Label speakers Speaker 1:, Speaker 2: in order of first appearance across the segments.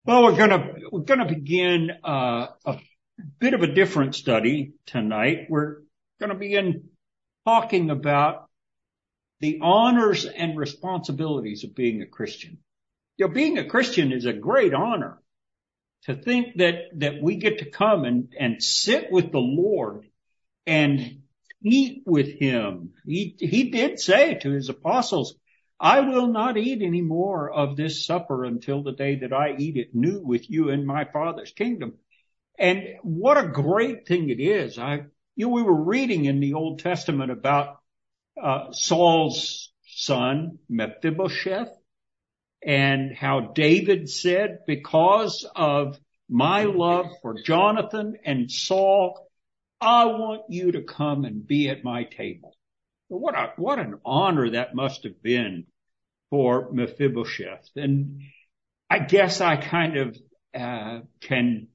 Speaker 1: Well, we're gonna begin a bit of a different study tonight. We're gonna begin talking about the honors and responsibilities of being a Christian. Being a Christian is a great honor. To think that we get to come and sit with the Lord and eat with him. He did say to his apostles, I will not eat any more of this supper until the day that I eat it new with you in my Father's kingdom. And what a great thing it is. We were reading in the Old Testament about Saul's son, Mephibosheth, and how David said, because of my love for Jonathan and Saul, I want you to come and be at my table. What an honor that must have been for Mephibosheth. And I guess I kind of can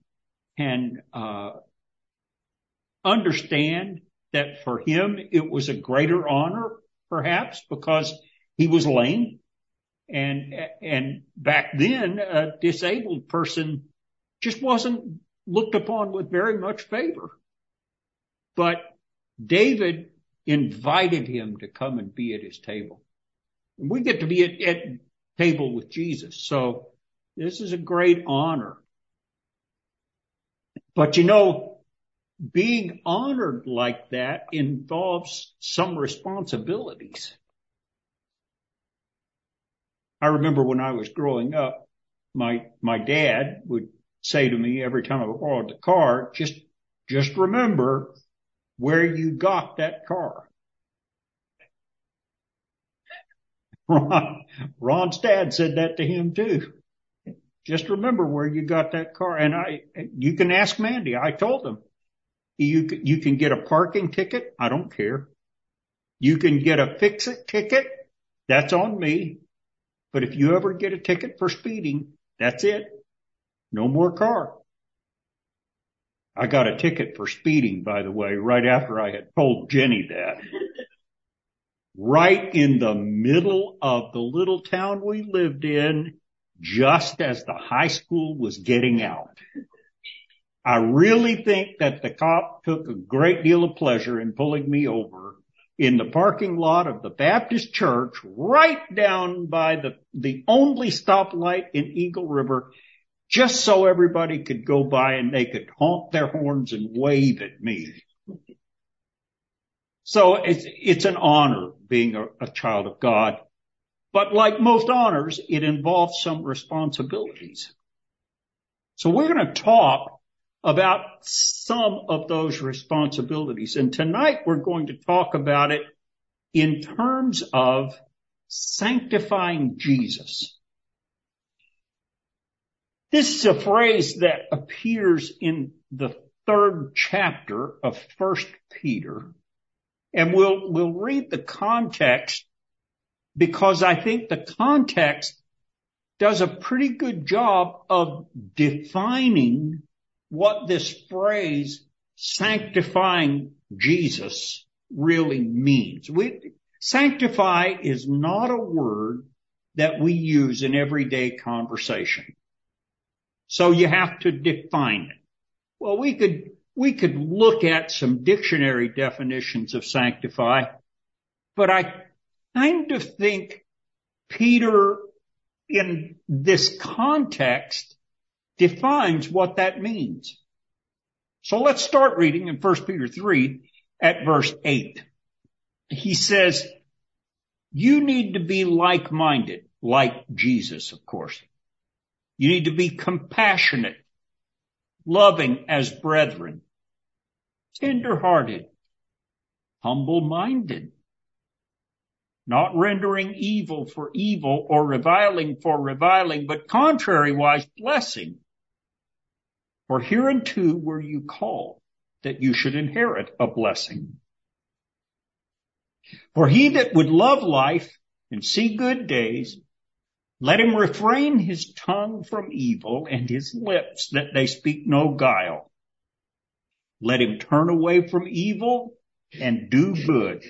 Speaker 1: understand that for him it was a greater honor, perhaps, because he was lame. And back then, a disabled person just wasn't looked upon with very much favor. But David invited him to come and be at his table. And we get to be at table with Jesus. So this is a great honor. But being honored like that involves some responsibilities. I remember when I was growing up, my dad would say to me every time I borrowed the car, just remember where you got that car. Ron's dad said that to him too. Just remember where you got that car. And you can ask Mandy. I told him, you can get a parking ticket. I don't care. You can get a fix-it ticket. That's on me. But if you ever get a ticket for speeding, that's it. No more car. I got a ticket for speeding, by the way, right after I had told Jenny that. Right in the middle of the little town we lived in, just as the high school was getting out. I really think that the cop took a great deal of pleasure in pulling me over in the parking lot of the Baptist church, right down by the only stoplight in Eagle River, just so everybody could go by and they could honk their horns and wave at me. So it's an honor being a child of God. But like most honors, it involves some responsibilities. So we're going to talk about some of those responsibilities. And tonight we're going to talk about it in terms of sanctifying Jesus. This is a phrase that appears in the 3rd chapter of 1 Peter. And we'll read the context because I think the context does a pretty good job of defining what this phrase, sanctifying Jesus, really means. Sanctify is not a word that we use in everyday conversation. So you have to define it. Well, we could look at some dictionary definitions of sanctify, but I kind of think Peter, in this context, defines what that means. So let's start reading in 1 Peter 3 at verse 8. He says, you need to be like-minded, like Jesus, of course. You need to be compassionate, loving as brethren, tender-hearted, humble-minded, not rendering evil for evil or reviling for reviling, but contrariwise blessing. For hereunto were you called, that you should inherit a blessing. For he that would love life and see good days, let him refrain his tongue from evil and his lips that they speak no guile. Let him turn away from evil and do good.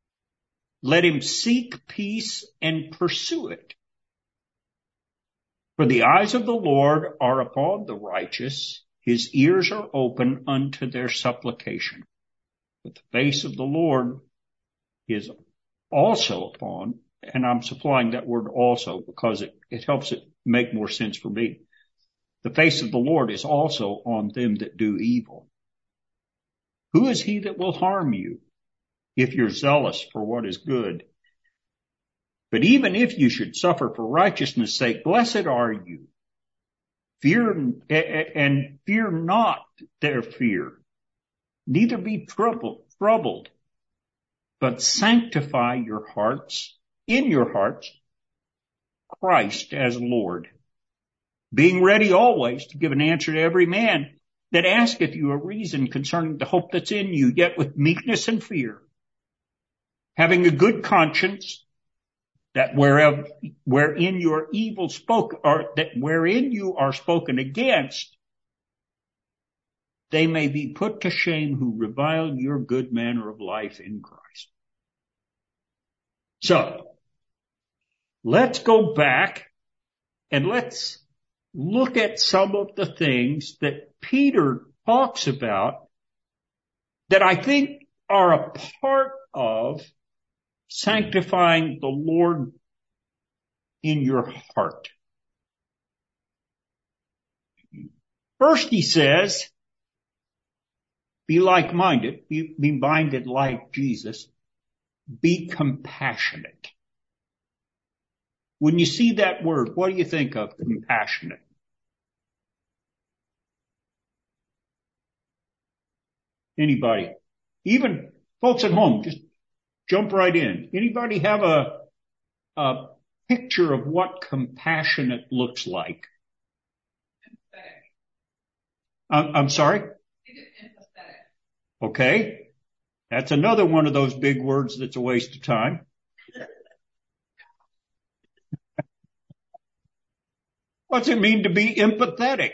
Speaker 1: Let him seek peace and pursue it. For the eyes of the Lord are upon the righteous, his ears are open unto their supplication. But the face of the Lord is also upon, and I'm supplying that word also because it helps it make more sense for me. The face of the Lord is also on them that do evil. Who is he that will harm you if you're zealous for what is good? But even if you should suffer for righteousness' sake, blessed are you. Fear not their fear, neither be troubled, but sanctify your hearts, in your hearts, Christ as Lord, being ready always to give an answer to every man that asketh you a reason concerning the hope that's in you, yet with meekness and fear, having a good conscience, that wherein your evil spoke, or that wherein you are spoken against, they may be put to shame who revile your good manner of life in Christ. So, let's go back and let's look at some of the things that Peter talks about that I think are a part of sanctifying the Lord in your heart. First, he says, be like-minded, be minded like Jesus, be compassionate. When you see that word, what do you think of compassionate? Anybody? Even folks at home, just jump right in. Anybody have a picture of what compassionate looks like? I'm sorry? Okay. That's another one of those big words that's a waste of time. What's it mean to be empathetic?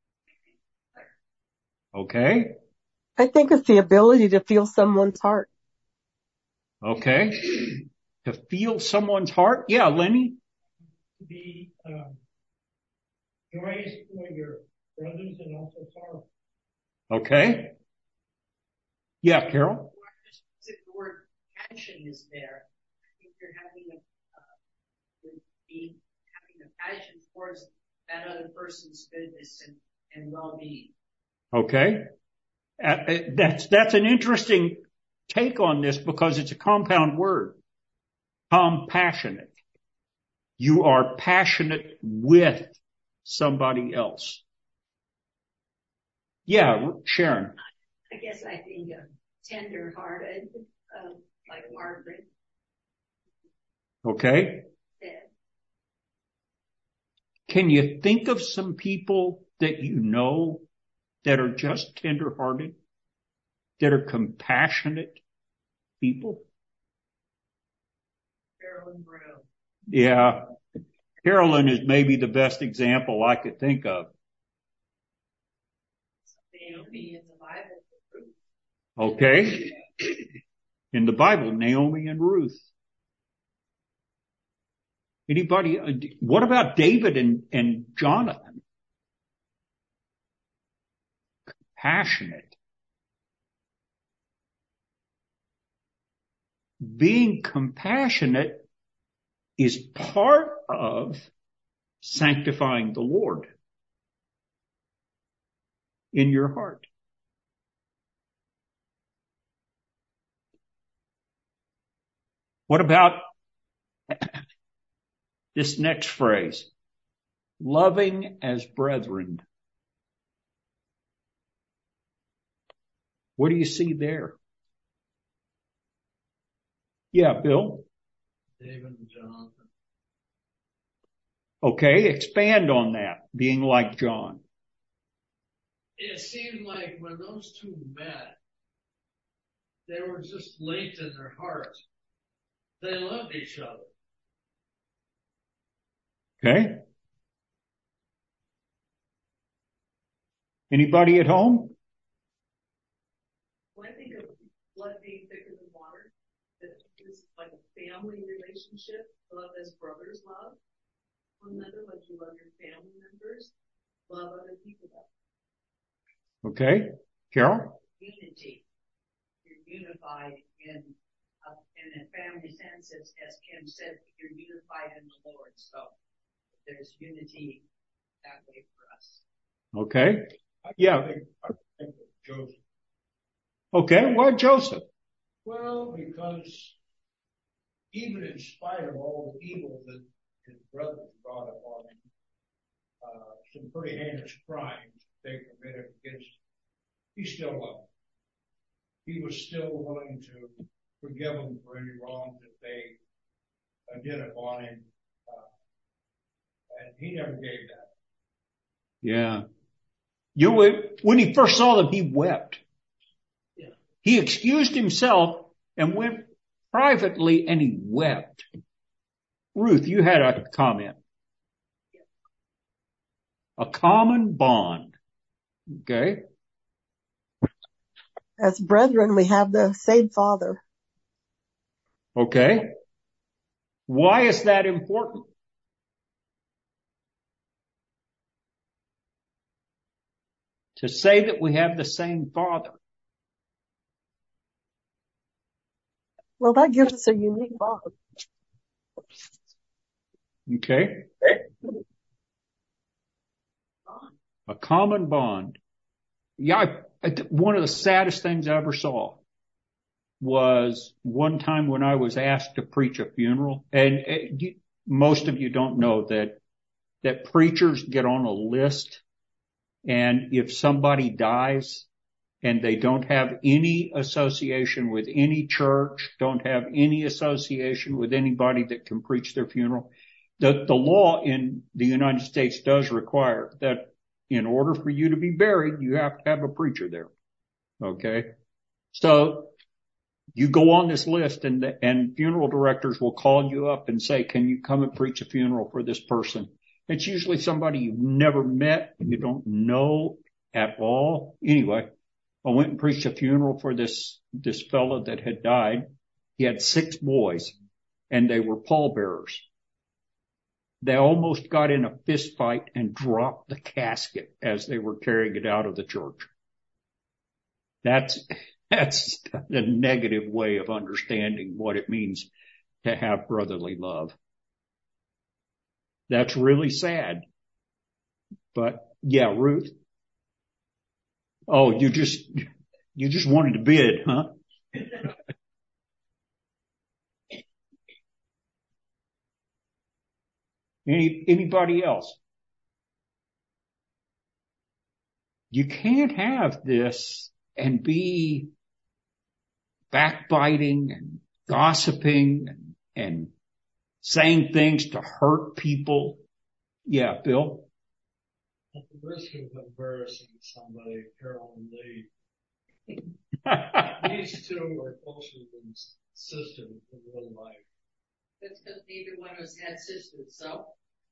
Speaker 1: Okay.
Speaker 2: I think it's the ability to feel someone's heart.
Speaker 1: Okay. To feel someone's heart? Yeah, Lenny?
Speaker 3: To be joyous for your brothers and also sorrowful.
Speaker 1: Okay. Yeah, Carol?
Speaker 4: If the word passion is there, I think you're having a passion towards that other person's goodness and well-being.
Speaker 1: Okay. That's an interesting take on this because it's a compound word. Compassionate. You are passionate with somebody else. Yeah, Sharon.
Speaker 4: I guess I think tender-hearted, like Margaret.
Speaker 1: Okay.
Speaker 4: Said.
Speaker 1: Can you think of some people that you know that are just tender-hearted, that are compassionate people?
Speaker 4: Carolyn Brown.
Speaker 1: Yeah. Carolyn is maybe the best example I could think of.
Speaker 4: Naomi in the Bible.
Speaker 1: Okay. In the Bible, Naomi and Ruth. Anybody? What about David and Jonathan? Passionate. Being compassionate is part of sanctifying the Lord in your heart. What about this next phrase? Loving as brethren. What do you see there? Yeah, Bill?
Speaker 3: David and Jonathan.
Speaker 1: Okay, expand on that, being like John.
Speaker 3: It seemed like when those two met, they were just linked in their hearts. They loved each other.
Speaker 1: Okay. Anybody at home?
Speaker 4: When I think of blood being thicker than water, that is like a family relationship, love as brothers love. one another like you love your family members, love other people.
Speaker 1: Okay. Carol?
Speaker 4: Unity. You're unified in a family sense, as Kim said, you're unified in the Lord. So there's unity that way for us.
Speaker 1: Okay. Yeah.
Speaker 5: I think of Joseph.
Speaker 1: Okay. Why Joseph?
Speaker 5: Well, because even in spite of all the evil that his brothers brought upon him, some pretty heinous crimes they committed against him, he still loved them. He was still willing to forgive them for any wrongs that they did upon him. And he never gave that.
Speaker 1: Yeah. When he first saw them, he wept.
Speaker 3: Yeah.
Speaker 1: He excused himself and went privately and he wept. Ruth, you had a comment. A common bond. Okay.
Speaker 2: As brethren, we have the same Father.
Speaker 1: Okay. Why is that important? To say that we have the same Father.
Speaker 2: Well, that gives us a unique bond.
Speaker 1: Okay. A common bond. Yeah, one of the saddest things I ever saw was one time when I was asked to preach a funeral, and most of you don't know that preachers get on a list, and if somebody dies and they don't have any association with any church, don't have any association with anybody that can preach their funeral, the law in the United States does require that in order for you to be buried, you have to have a preacher there. Okay. So you go on this list and funeral directors will call you up and say, can you come and preach a funeral for this person? It's usually somebody you've never met, you don't know at all. Anyway, I went and preached a funeral for this fellow that had died. He had 6 boys and they were pallbearers. They almost got in a fist fight and dropped the casket as they were carrying it out of the church. That's a negative way of understanding what it means to have brotherly love. That's really sad. But yeah, Ruth. Oh, you just wanted to bid, huh? Anybody else? You can't have this and be backbiting and gossiping and saying things to hurt people. Yeah, Bill?
Speaker 3: At the risk of embarrassing somebody, Carol and Lee, these two are closer than sisters in real life.
Speaker 4: That's because neither one of us had sisters, so.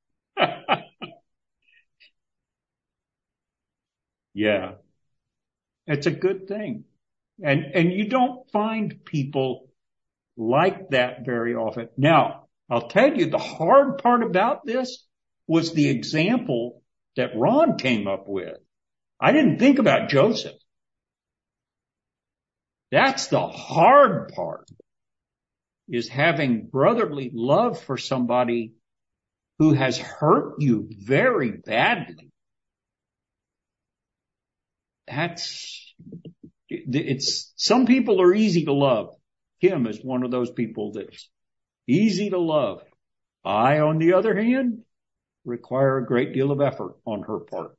Speaker 1: Yeah. It's a good thing. And you don't find people like that very often. Now, I'll tell you, the hard part about this was the example that Ron came up with. I didn't think about Joseph. That's the hard part, is having brotherly love for somebody who has hurt you very badly. Some people are easy to love. Kim is one of those people that's easy to love. I, on the other hand, require a great deal of effort on her part.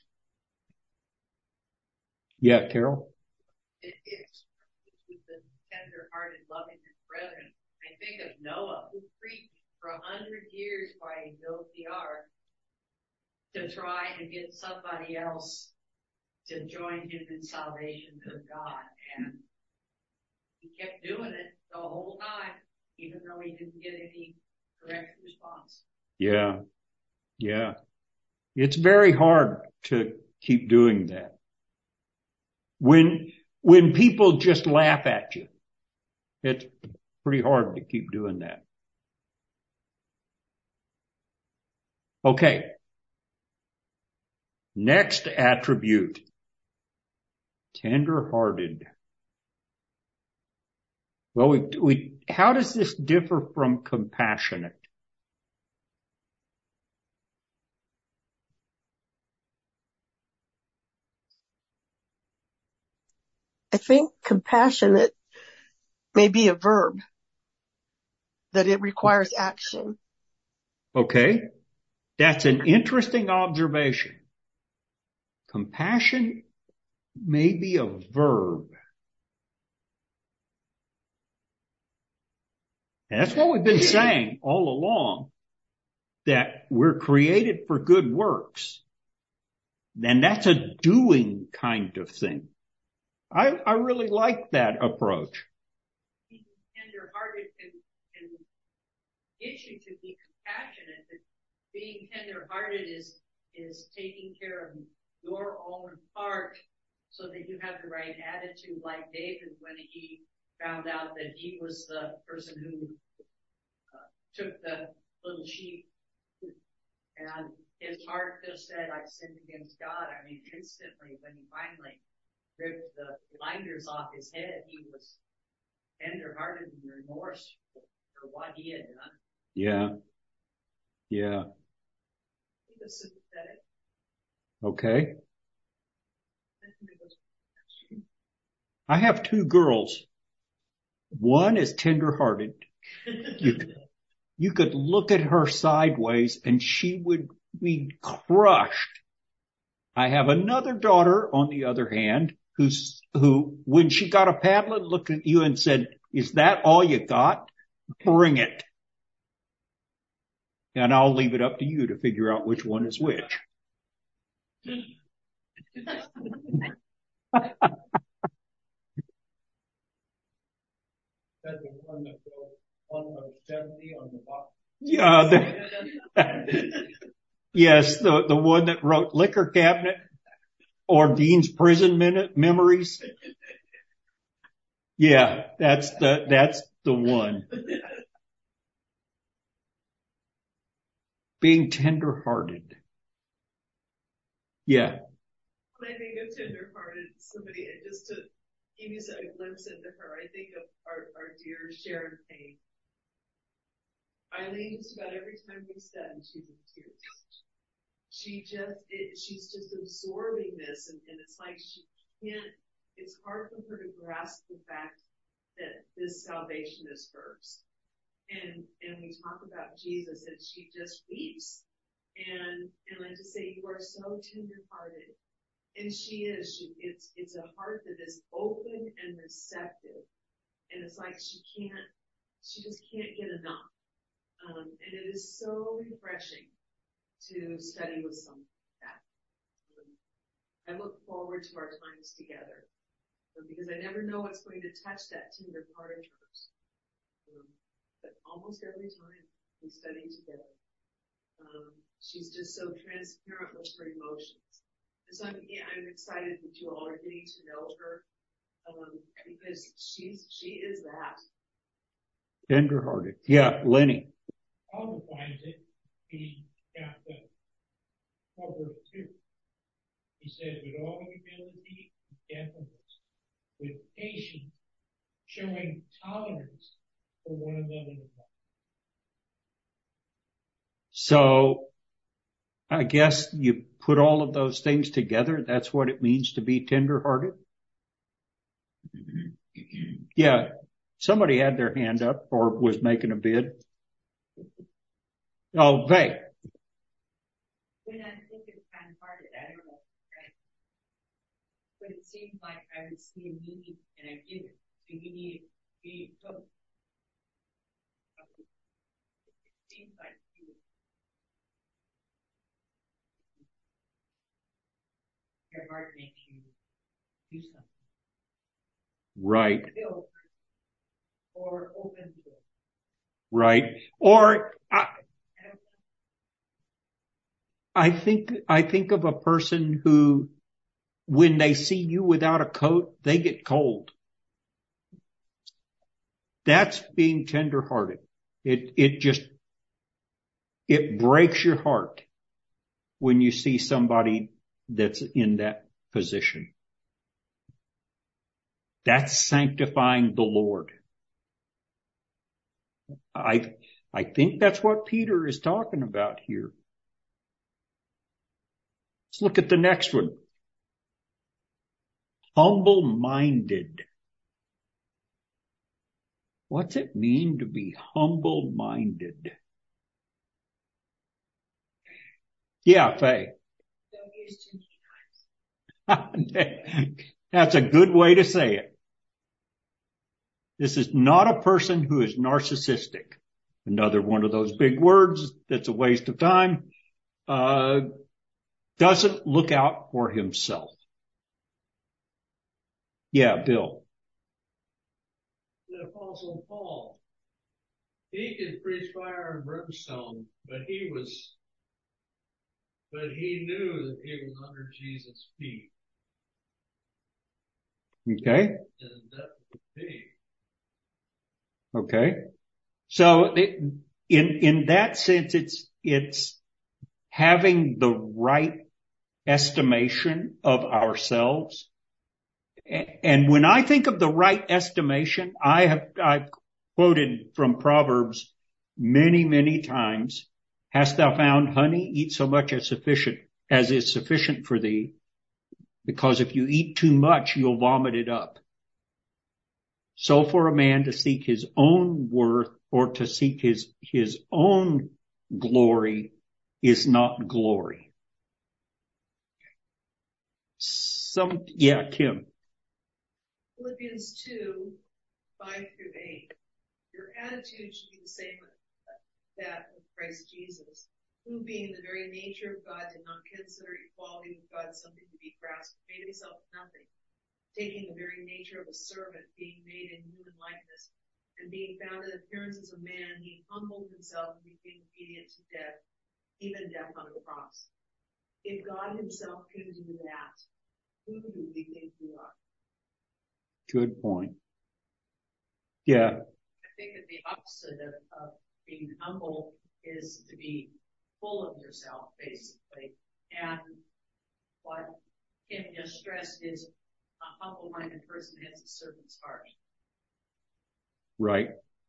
Speaker 1: Yeah, Carol?
Speaker 4: It's with the tender-hearted, loving his brethren. I think of Noah, who preached for 100 years while he built the ark to try and get somebody else to join him in salvation to God. And he kept doing it the whole time, even though he didn't get any correct response.
Speaker 1: Yeah. Yeah. It's very hard to keep doing that. When people just laugh at you, it's pretty hard to keep doing that. Okay. Next attribute. Tender-hearted. Well, how does this differ from compassionate?
Speaker 2: I think compassionate may be a verb, that it requires action.
Speaker 1: Okay. That's an interesting observation. Compassion may be a verb. And that's what we've been saying all along, that we're created for good works. And that's a doing kind of thing. I really like that approach.
Speaker 4: Being tender-hearted can get you to be compassionate. But being tender-hearted is taking care of your own heart so that you have the right attitude, like David when he found out that he was the person who took the little sheep, and his heart just said, "I sinned against God." I mean, instantly when he finally ripped the blinders off his head, he was tender-hearted and remorse for what he had done.
Speaker 1: Yeah. Yeah.
Speaker 4: He was sympathetic.
Speaker 1: Okay. I have two girls. One is tender-hearted. You could look at her sideways and she would be crushed. I have another daughter, on the other hand, who, when she got a Padlet, looked at you and said, "Is that all you got? Bring it." And I'll leave it up to you to figure out which one is which.
Speaker 5: That's the one that goes 170 on the box.
Speaker 1: Yeah. Yes, the one that wrote Liquor Cabinet or Dean's Prison Memories. Yeah, that's the one. Being tender-hearted. Yeah.
Speaker 6: When I think of tender-hearted, somebody, just to give you a glimpse into her, I think of our dear Sharon Payne. Eileen, just about every time we study, she's in tears. She's just absorbing this, and it's like she can't, it's hard for her to grasp the fact that this salvation is hers. And we talk about Jesus, and she just weeps. And I just say, you are so tender-hearted. And she is. It's a heart that is open and receptive. And it's like she just can't get enough. And it is so refreshing to study with someone like that. I look forward to our times together because I never know what's going to touch that tender part of hers. But almost every time we study together, she's just so transparent with her emotions. And so I'm excited that you all are getting to know her because she is that.
Speaker 1: Tender-hearted. Yeah, Lenny.
Speaker 5: Paul defines it in chapter 4, verse 2. He says, with all humility and gentleness, with patience, showing tolerance for one another.
Speaker 1: So, I guess you put all of those things together. That's what it means to be tender-hearted. Yeah. Somebody had their hand up or was making a bid. Oh, Vay.
Speaker 4: When I think of kind-hearted, I don't know, right? But it seems like I would see a need and I give it. So you need hope. It seems like your heart makes you do something.
Speaker 1: Right.
Speaker 4: Or open to it.
Speaker 1: Right. Or I think of a person who, when they see you without a coat, they get cold. That's being tender-hearted. It breaks your heart when you see somebody that's in that position. That's sanctifying the Lord. I think that's what Peter is talking about here. Let's look at the next one. Humble-minded. What's it mean to be humble-minded? Yeah, Faye.
Speaker 4: Don't use too many times.
Speaker 1: That's a good way to say it. This is not a person who is narcissistic. Another one of those big words that's a waste of time. Doesn't look out for himself. Yeah, Bill.
Speaker 3: The Apostle Paul, he could preach fire and brimstone, but he knew that he was under Jesus' feet.
Speaker 1: Okay.
Speaker 3: And that would be.
Speaker 1: Okay. So in that sense, it's having the right estimation of ourselves. And when I think of the right estimation, I've quoted from Proverbs many, many times. Hast thou found honey? Eat so much as is sufficient for thee. Because if you eat too much, you'll vomit it up. So for a man to seek his own worth or to seek his own glory is not glory. Kim.
Speaker 6: Philippians 2, 5-8. Your attitude should be the same as that of Christ Jesus, who being the very nature of God did not consider equality with God something to be grasped, made himself nothing, taking the very nature of a servant, being made in human likeness, and being found in appearance as a man, he humbled himself and became obedient to death, even death on a cross. If God himself can do that, who do we think we are?
Speaker 1: Good point. Yeah.
Speaker 4: I think that the opposite of being humble is to be full of yourself, basically. And what Kim just stressed is a humble-minded person has a servant's heart.
Speaker 1: Right.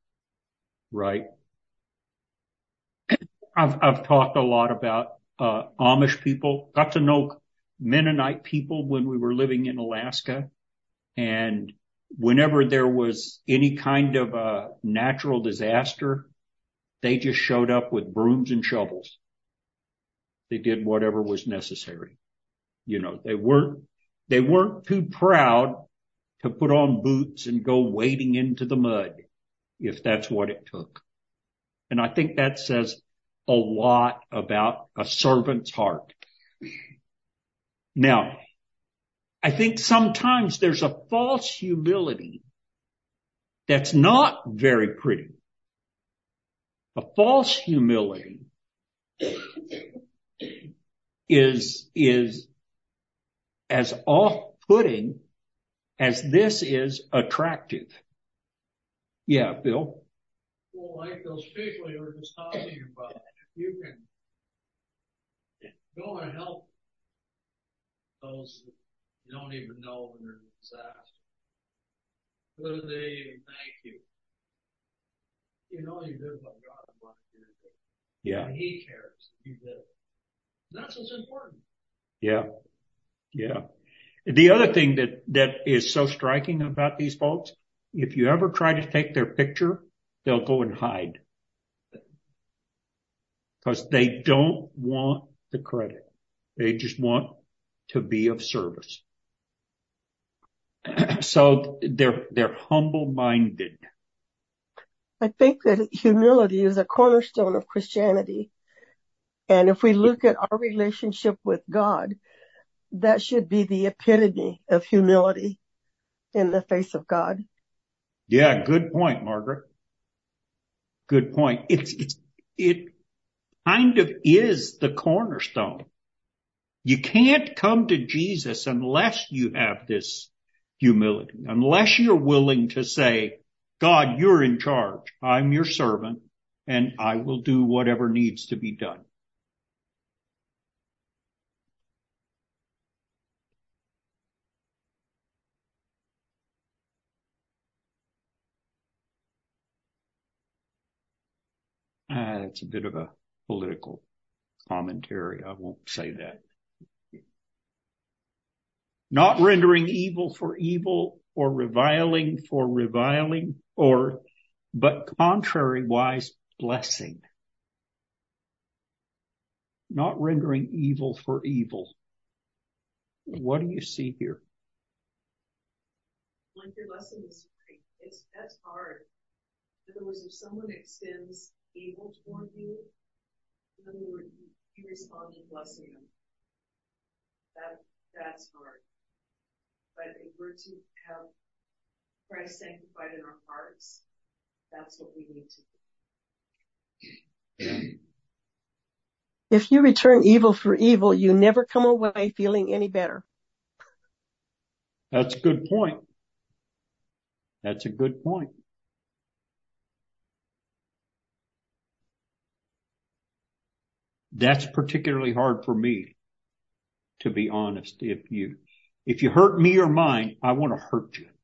Speaker 1: I've talked a lot about Amish people. Got to know Mennonite people when we were living in Alaska. And whenever there was any kind of a natural disaster, they just showed up with brooms and shovels. They did whatever was necessary. You know, they weren't too proud to put on boots and go wading into the mud if that's what it took. And I think that says a lot about a servant's heart. Now, I think sometimes there's a false humility that's not very pretty. A false humility is as off-putting as this is attractive. Yeah, Bill?
Speaker 3: Well, like those people you were just talking about, if you can go and help those that you don't even know when they're in a disaster, whether they even thank you, you know you did what God wanted you to do.
Speaker 1: Yeah.
Speaker 3: And he cares that you did it. That's what's important.
Speaker 1: Yeah. The other thing that is so striking about these folks, if you ever try to take their picture, they'll go and hide. Because they don't want the credit. They just want to be of service. So they're humble-minded.
Speaker 2: I think that humility is a cornerstone of Christianity. And if we look at our relationship with God, that should be the epitome of humility in the face of God.
Speaker 1: Yeah, good point, Margaret. Good point. It kind of is the cornerstone. You can't come to Jesus unless you have this humility, unless you're willing to say, God, you're in charge. I'm your servant, and I will do whatever needs to be done. that's a bit of a political commentary. I won't say that. Not rendering evil for evil or reviling for reviling, but contrariwise blessing. Not rendering evil for evil. What do you see here?
Speaker 6: Like your lesson is great. That's hard. In other words, if someone extends evil toward you, in other words, you respond to blessing them. That's hard. But if we're to have Christ sanctified in our hearts, that's what we need to do.
Speaker 2: If you return evil for evil, you never come away feeling any better.
Speaker 1: That's a good point. That's a good point. That's particularly hard for me, to be honest. If you hurt me or mine, I want to hurt you.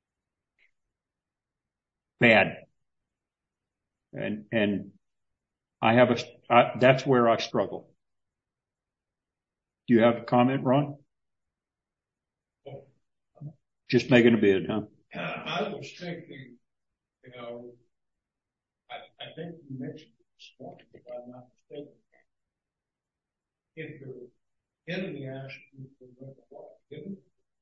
Speaker 1: Bad. And that's where I struggle. Do you have a comment, Ron? Just making a bid, huh?
Speaker 5: I was thinking, I think you mentioned this one, if I'm not mistaken. If your enemy asks you to live a life, give him.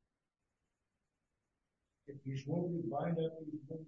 Speaker 5: If he's willing to bind up his wounds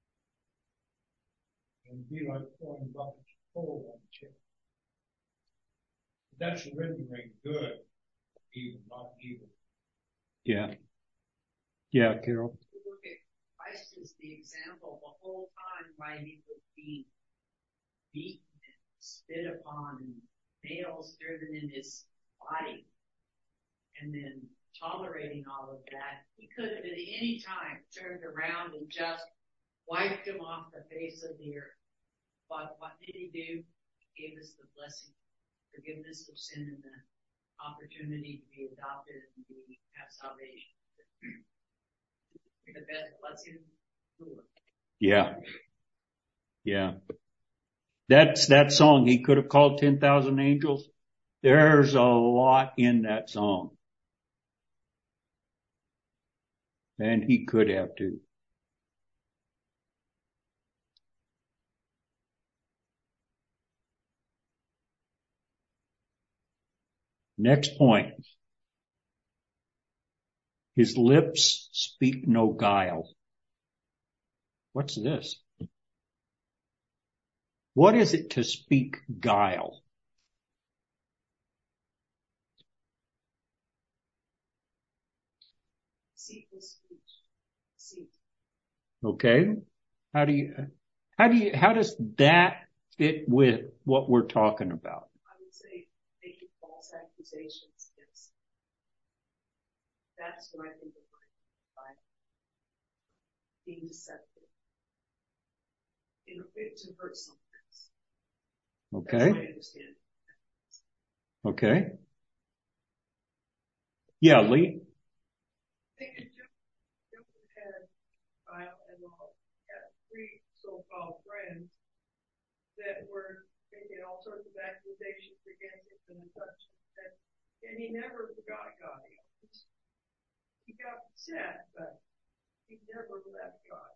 Speaker 5: and be like throwing buckets of coal on the chip. That's rendering good, evil, not evil.
Speaker 1: Yeah. Yeah, Carol.
Speaker 4: Look at Christ as the example the whole time why he would be beaten and spit upon and nails driven in his body, and then tolerating all of that. He could have at any time turned around and just wiped him off the face of the earth. But what did he do? He gave us the blessing, forgiveness of sin, and the opportunity to be adopted and have salvation. The best blessing.
Speaker 1: Yeah. Yeah. That's that song. He could have called 10,000 angels. There's a lot in that song. And he could have too. Next point. His lips speak no guile. What's this? What is it to speak guile? Okay. How does that fit with what we're talking about?
Speaker 6: I would say making false accusations. Yes. That's what I think of by being deceptive. To hurt someone else.
Speaker 1: Okay.
Speaker 6: That's my understanding.
Speaker 1: Okay. Yeah, Lee?
Speaker 5: I think Job had Kyle and all had 3 so-called friends that were making all sorts of accusations against him and such. And he never forgot God. He got upset, but he never left God.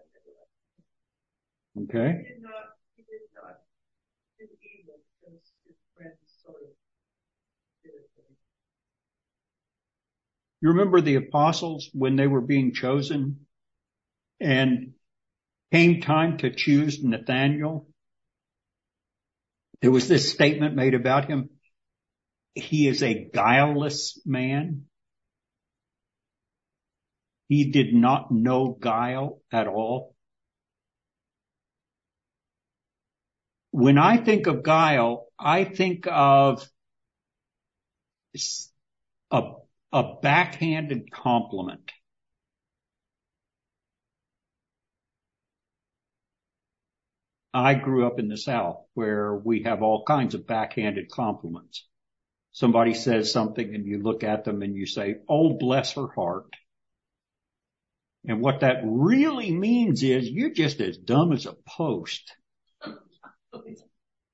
Speaker 1: Okay.
Speaker 5: He did not do evil because his friends sort of did it.
Speaker 1: You remember the apostles when they were being chosen and came time to choose Nathanael? There was this statement made about him. He is a guileless man. He did not know guile at all. When I think of guile, I think of a backhanded compliment. I grew up in the South where we have all kinds of backhanded compliments. Somebody says something and you look at them and you say, "Oh, bless her heart." And what that really means is you're just as dumb as a post.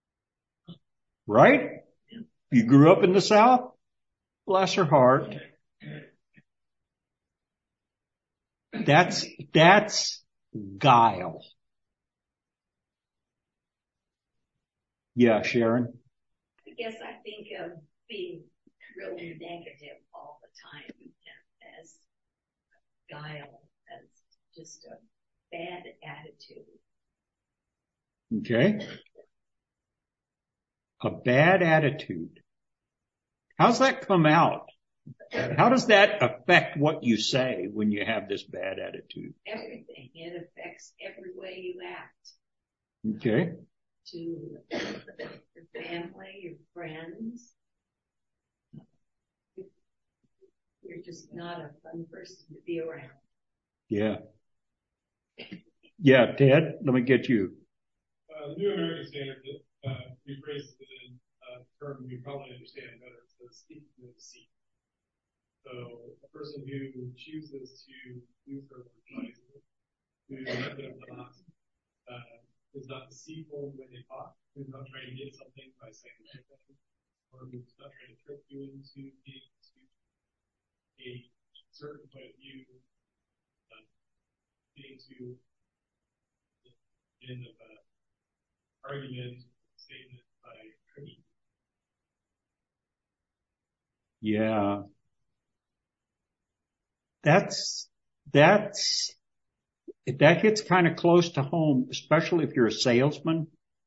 Speaker 1: right? You grew up in the South? Bless her heart. That's guile. Yeah, Sharon?
Speaker 7: I guess I think of being really negative all the time as guile, as just a bad attitude.
Speaker 1: Okay. A bad attitude. How's that come out? How does that affect what you say when you have this bad attitude?
Speaker 7: Everything. It affects every way you act.
Speaker 1: Okay.
Speaker 7: To your family, your friends. You're just not a fun person to be around.
Speaker 1: Yeah. Yeah, Ted, let me get you.
Speaker 8: The New American Standard rephrases the term you probably understand better. It says speak to the deceit. So a person who chooses to use their words who is not deceitful when they talk, who's not trying to get something by saying anything, or who's not trying to trick you into being a certain point of view, getting to the end of an argument, statement by tricking.
Speaker 1: Yeah. That gets kind of close to home, especially if you're a salesman.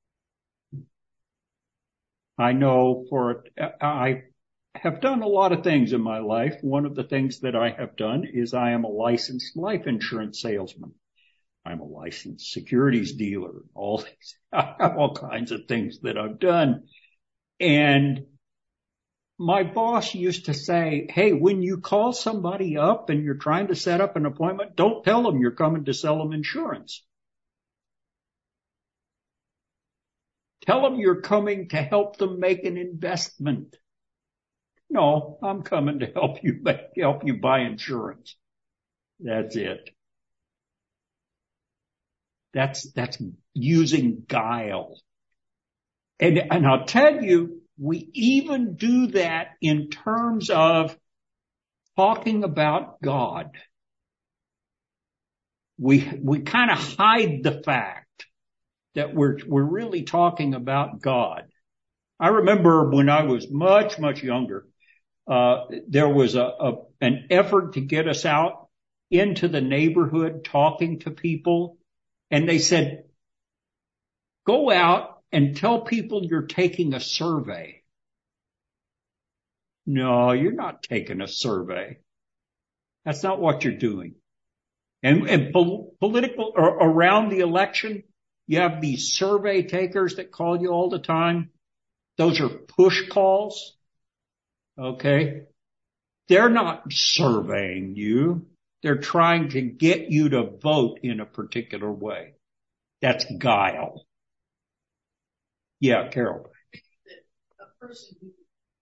Speaker 1: I know I have done a lot of things in my life. One of the things that I have done is I am a licensed life insurance salesman. I'm a licensed securities dealer. I have all kinds of things that I've done. And my boss used to say, hey, when you call somebody up and you're trying to set up an appointment, don't tell them you're coming to sell them insurance. Tell them you're coming to help them make an investment. No, I'm coming to help you buy insurance. That's it. That's using guile. And I'll tell you, we even do that in terms of talking about God. We kind of hide the fact that we're really talking about God. I remember when I was much, much younger, there was an effort to get us out into the neighborhood talking to people. And they said, go out and tell people you're taking a survey. No, you're not taking a survey. That's not what you're doing. And political or around the election, you have these survey takers that call you all the time. Those are push calls. Okay. They're not surveying you. They're trying to get you to vote in a particular way. That's guile. Yeah, Carol.
Speaker 4: A person who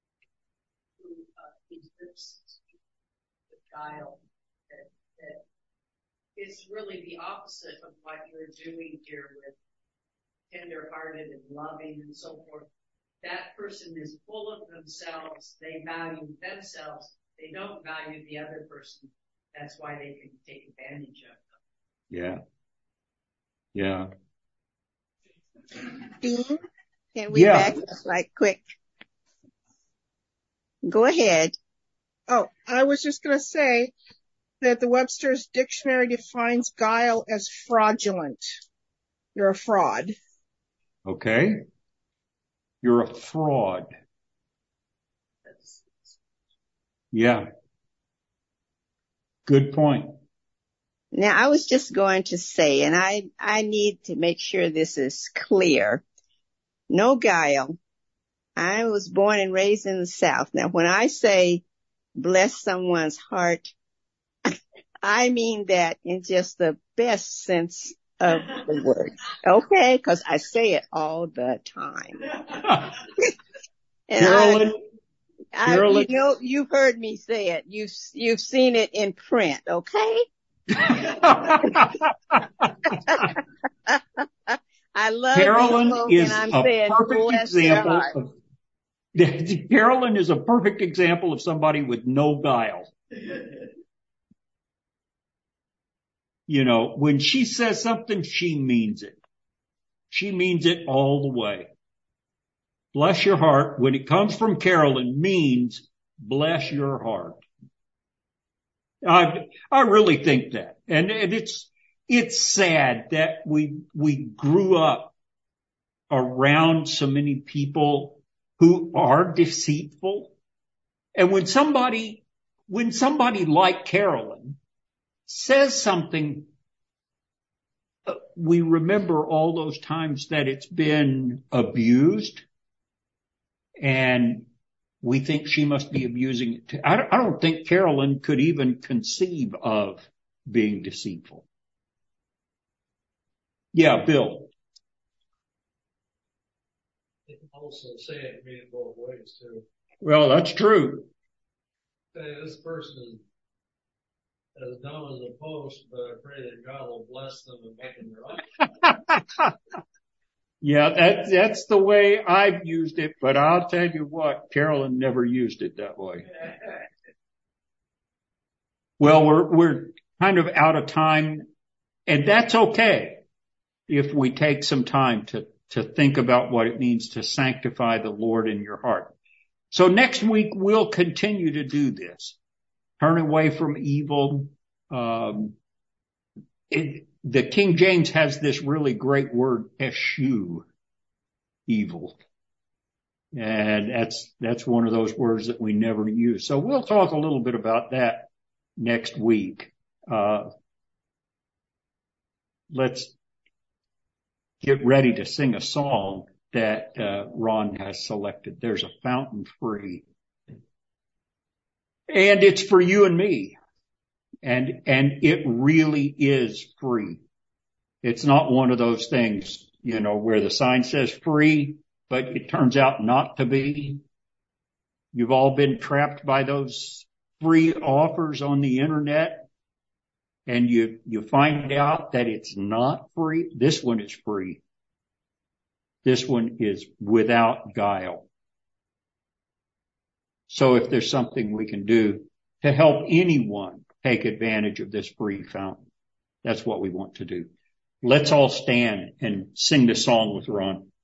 Speaker 4: exhibits the guile that is really the opposite of what you're doing here with tender-hearted and loving and so forth. That person is full of themselves. They value themselves. They don't value the other person. That's why they can take advantage of them.
Speaker 1: Yeah.
Speaker 9: Dean, can we back up right quick? Go ahead.
Speaker 10: Oh, I was just going to say that the Webster's Dictionary defines guile as fraudulent. You're a fraud.
Speaker 1: Okay. You're a fraud. Yeah. Good point.
Speaker 9: Now, I was just going to say, and I need to make sure this is clear. No guile. I was born and raised in the South. Now, when I say bless someone's heart, I mean that in just the best sense of the word. Okay? Because I say it all the time. And
Speaker 1: Carolyn,
Speaker 9: you know, you've heard me say it. You've seen it in print. Okay? I love
Speaker 1: Carolyn
Speaker 9: people,
Speaker 1: is
Speaker 9: and I'm
Speaker 1: a
Speaker 9: saying
Speaker 1: perfect
Speaker 9: bless their
Speaker 1: example
Speaker 9: heart.
Speaker 1: Carolyn is a perfect example of somebody with no guile. You know, when she says something, she means it. She means it all the way. Bless your heart, when it comes from Carolyn, means bless your heart. I really think that. And it's sad that we grew up around so many people who are deceitful. And when somebody like Carolyn says something, we remember all those times that it's been abused, and we think she must be abusing it too. I don't think Carolyn could even conceive of being deceitful. Yeah, Bill.
Speaker 3: You can also say it mean both ways too.
Speaker 1: Well, that's true.
Speaker 3: Say this person is as dumb as a post, but I pray that God will bless them and make them right.
Speaker 1: Yeah, that's the way I've used it, but I'll tell you what, Carolyn never used it that way. Well, we're kind of out of time, and that's okay if we take some time to think about what it means to sanctify the Lord in your heart. So next week we'll continue to do this. Turn away from evil. The King James has this really great word, eschew evil. And that's one of those words that we never use. So we'll talk a little bit about that next week. Let's get ready to sing a song that Ron has selected. There's a Fountain Free. And it's for you and me. And it really is free. It's not one of those things, you know, where the sign says free, but it turns out not to be. You've all been trapped by those free offers on the internet, and you find out that it's not free. This one is free. This one is without guile. So if there's something we can do to help anyone take advantage of this free fountain, that's what we want to do. Let's all stand and sing the song with Ron.